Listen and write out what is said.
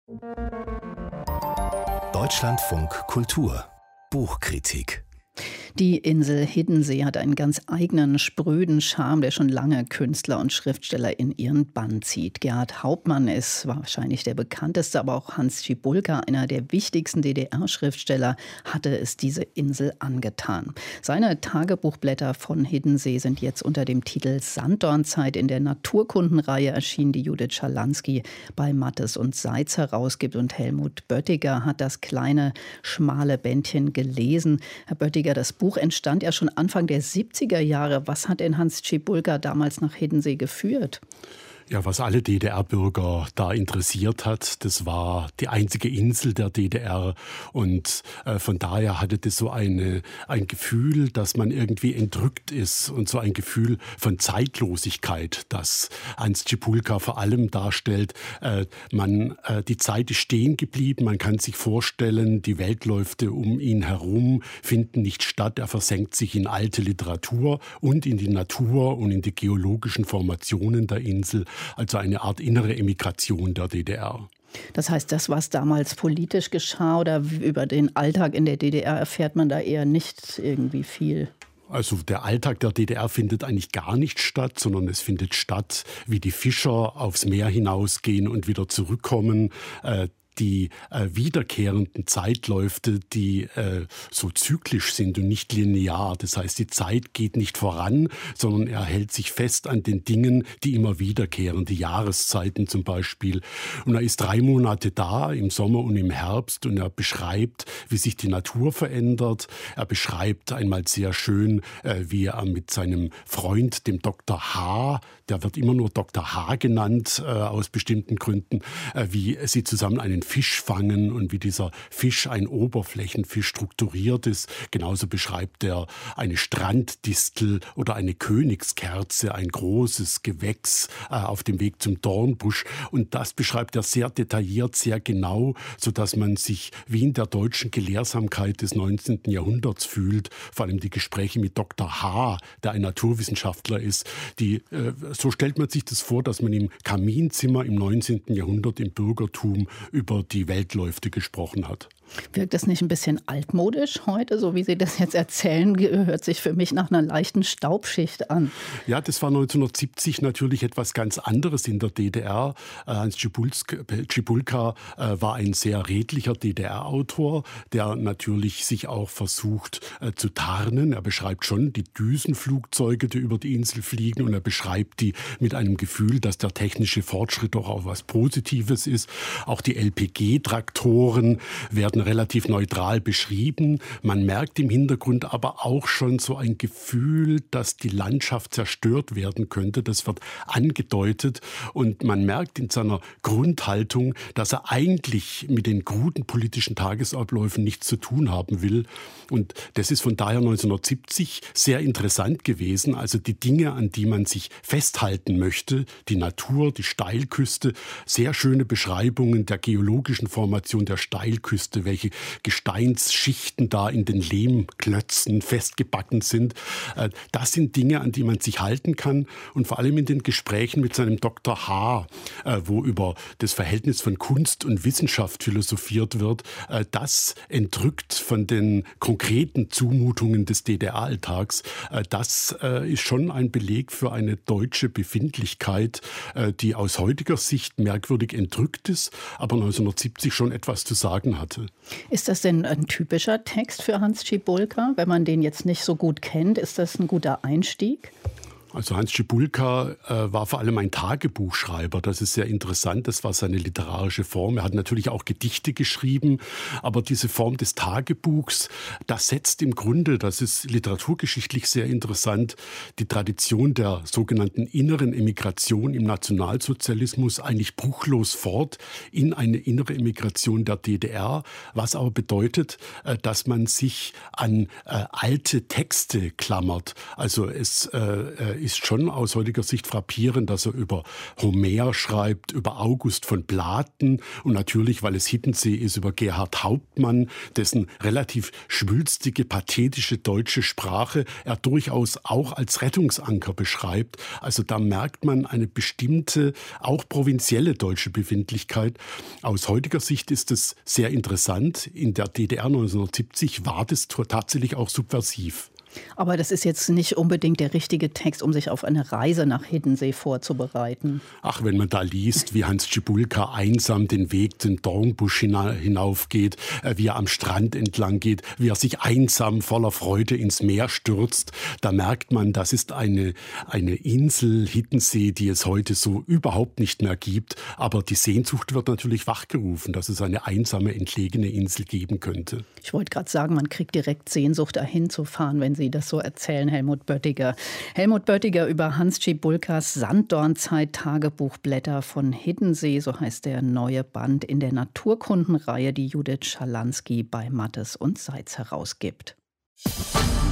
Deutschlandfunk Kultur Buchkritik. Die Insel Hiddensee hat einen ganz eigenen, spröden Charme, der schon lange Künstler und Schriftsteller in ihren Bann zieht. Gerhard Hauptmann ist wahrscheinlich der bekannteste, aber auch Hans Cibulka, einer der wichtigsten DDR-Schriftsteller, hatte es diese Insel angetan. Seine Tagebuchblätter von Hiddensee sind jetzt unter dem Titel Sanddornzeit in der Naturkundenreihe erschienen, die Judith Schalansky bei Mattes und Seitz herausgibt. Und Helmut Böttiger hat das kleine, schmale Bändchen gelesen. Herr Böttiger, das Buch entstand ja schon Anfang der 70er Jahre. Was hat denn Hans Cibulka damals nach Hiddensee geführt? Ja, was alle DDR-Bürger da interessiert hat, das war die einzige Insel der DDR. Und von daher hatte das so ein Gefühl, dass man irgendwie entrückt ist und so ein Gefühl von Zeitlosigkeit, das Hans Cibulka vor allem darstellt. Die Zeit ist stehen geblieben, man kann sich vorstellen, die Weltläufe um ihn herum finden nicht statt. Er versenkt sich in alte Literatur und in die Natur und in die geologischen Formationen der Insel. Also eine Art innere Emigration der DDR. Das heißt, das, was damals politisch geschah oder über den Alltag in der DDR, erfährt man da eher nicht irgendwie viel? Also der Alltag der DDR findet eigentlich gar nicht statt, sondern es findet statt, wie die Fischer aufs Meer hinausgehen und wieder zurückkommen. Die wiederkehrenden Zeitläufe, die so zyklisch sind und nicht linear. Das heißt, die Zeit geht nicht voran, sondern er hält sich fest an den Dingen, die immer wiederkehren, die Jahreszeiten zum Beispiel. Und er ist 3 Monate da, im Sommer und im Herbst, und er beschreibt, wie sich die Natur verändert. Er beschreibt einmal sehr schön, wie er mit seinem Freund, dem Dr. H., der wird immer nur Dr. H. genannt, aus bestimmten Gründen, wie sie zusammen einen Fisch fangen und wie dieser Fisch, ein Oberflächenfisch, strukturiert ist. Genauso beschreibt er eine Stranddistel oder eine Königskerze, ein großes Gewächs auf dem Weg zum Dornbusch. Und das beschreibt er sehr detailliert, sehr genau, sodass man sich wie in der deutschen Gelehrsamkeit des 19. Jahrhunderts fühlt. Vor allem die Gespräche mit Dr. H., der ein Naturwissenschaftler ist. So stellt man sich das vor, dass man im Kaminzimmer im 19. Jahrhundert im Bürgertum über die Weltläufe gesprochen hat. Wirkt das nicht ein bisschen altmodisch heute, so wie Sie das jetzt erzählen? Hört sich für mich nach einer leichten Staubschicht an. Ja, das war 1970 natürlich etwas ganz anderes in der DDR. Hans Cibulka war ein sehr redlicher DDR-Autor, der natürlich sich auch versucht zu tarnen. Er beschreibt schon die Düsenflugzeuge, die über die Insel fliegen, und er beschreibt die mit einem Gefühl, dass der technische Fortschritt doch auch was Positives ist. Auch die LPG-Traktoren werden relativ neutral beschrieben. Man merkt im Hintergrund aber auch schon so ein Gefühl, dass die Landschaft zerstört werden könnte. Das wird angedeutet, und man merkt in seiner Grundhaltung, dass er eigentlich mit den kruden politischen Tagesabläufen nichts zu tun haben will. Und das ist von daher 1970 sehr interessant gewesen. Also die Dinge, an die man sich festhalten möchte, die Natur, die Steilküste, sehr schöne Beschreibungen der geologischen Formation der Steilküste, welche Gesteinsschichten da in den Lehmklötzen festgebacken sind. Das sind Dinge, an die man sich halten kann. Und vor allem in den Gesprächen mit seinem Dr. H., wo über das Verhältnis von Kunst und Wissenschaft philosophiert wird, das entrückt von den konkreten Zumutungen des DDR-Alltags. Das ist schon ein Beleg für eine deutsche Befindlichkeit, die aus heutiger Sicht merkwürdig entrückt ist, aber 1970 schon etwas zu sagen hatte. Ist das denn ein typischer Text für Hans Cibulka? Wenn man den jetzt nicht so gut kennt, ist das ein guter Einstieg? Also Hans Cibulka war vor allem ein Tagebuchschreiber. Das ist sehr interessant. Das war seine literarische Form. Er hat natürlich auch Gedichte geschrieben. Aber diese Form des Tagebuchs, das setzt im Grunde, das ist literaturgeschichtlich sehr interessant, die Tradition der sogenannten inneren Emigration im Nationalsozialismus eigentlich bruchlos fort in eine innere Emigration der DDR. Was aber bedeutet, dass man sich an alte Texte klammert. Also es ist schon aus heutiger Sicht frappierend, dass er über Homer schreibt, über August von Platen und natürlich, weil es Hiddensee ist, über Gerhard Hauptmann, dessen relativ schwülstige, pathetische deutsche Sprache er durchaus auch als Rettungsanker beschreibt. Also da merkt man eine bestimmte, auch provinzielle deutsche Befindlichkeit. Aus heutiger Sicht ist es sehr interessant. In der DDR 1970 war das tatsächlich auch subversiv. Aber das ist jetzt nicht unbedingt der richtige Text, um sich auf eine Reise nach Hiddensee vorzubereiten. Ach, wenn man da liest, wie Hans Cibulka einsam den Weg, den Dornbusch hinaufgeht, wie er am Strand entlang geht, wie er sich einsam voller Freude ins Meer stürzt, da merkt man, das ist eine Insel Hiddensee, die es heute so überhaupt nicht mehr gibt. Aber die Sehnsucht wird natürlich wachgerufen, dass es eine einsame, entlegene Insel geben könnte. Ich wollte gerade sagen, man kriegt direkt Sehnsucht, dahin zu fahren, wenn Sie das so erzählen, Helmut Böttiger. Helmut Böttiger über Hans Cibulkas Sanddornzeit-Tagebuchblätter von Hiddensee, so heißt der neue Band in der Naturkundenreihe, die Judith Schalansky bei Mattes und Seitz herausgibt.